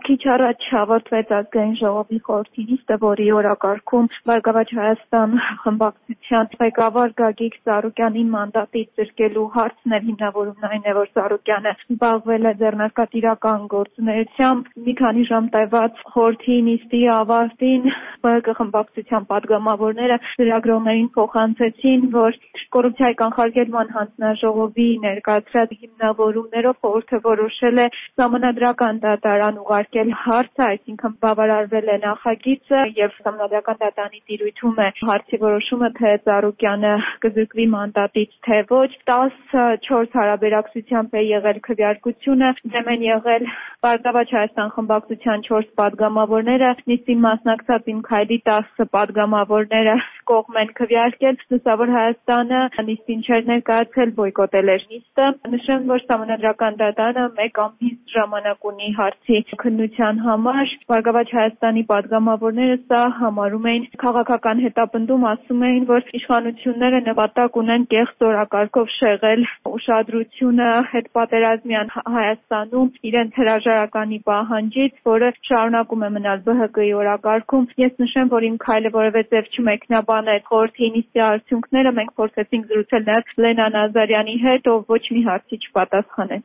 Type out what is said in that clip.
Քիչ առաջ հավաքվեց ազգային ժողովի խորհրդի նիստը, որի օրակարգում Բարգավաճ Հայաստան խմբակցության ղեկավար Գագիկ Ծառուկյանին մանդատից զրկելու հարցն էր, հիմնավորումն այն է, որ Ծառուկյանը զբաղվել է ձեռնարկատիրական գործունեությամբ։ Մի քանի ժամ տևած խորհրդի նիստի ավարտին ԲՀԿ խմբակցության падգամավորները լրագրողներին փոխանցեցին, որ կոռուպցիայի կանխարգելման հանձնաժողովի ներկայացրած հիմնավորումներով խորհուրդը որոշել է սահմանադրական դատարան ուղարկել հարցը, այսինքն բավարարվել է նախագիծը եւ սահմանադրական դատարանի տիրույթում է հարցի որոշումը, թե Ծառուկյանը կզրկվի մանդատից, թե ոչ։ 14 հարաբերակցությամբ է եղել քվեարկությունը, դեմ են եղել Բարգավաճ Հայաստան խմբակցության 4 падգամավորները, նիստին մասնակցած Իմ Քայլի 10 падգամավորները կողմ են քվեարկել։ Լուսավոր Հայաստանը նիստին չէր ներկայացել, բոյկոտել էր նիստը։ Նշեմ, որ սահմանադրական դատարանը 1 ամիս ժամանակ ունի հարցի քննության համար։ Բարգավաճ Հայաստանի падգամավորները սա համարում էին քաղաքական հետապնդում, ասում էին, որ իշխանությունները նպատակ ունեն կեղծ օրակարգով շեղել ուշադրությունը հետպատերազմյան Հայաստանում իրենց հրաժարականի պահանջից, որը շարունակում է մնալ ԲՀԿ-ի օրակարգում։ Ես նշեմ, որ Իմ Քայլը որևէ ձև չմեկնաբանեց խորհրդի նիստի արդյունքները, մենք փորձեցինք զրուցել նաև Լենա Նազարյանի հետ, ով ոչ մի հարցի չպատասխանեց։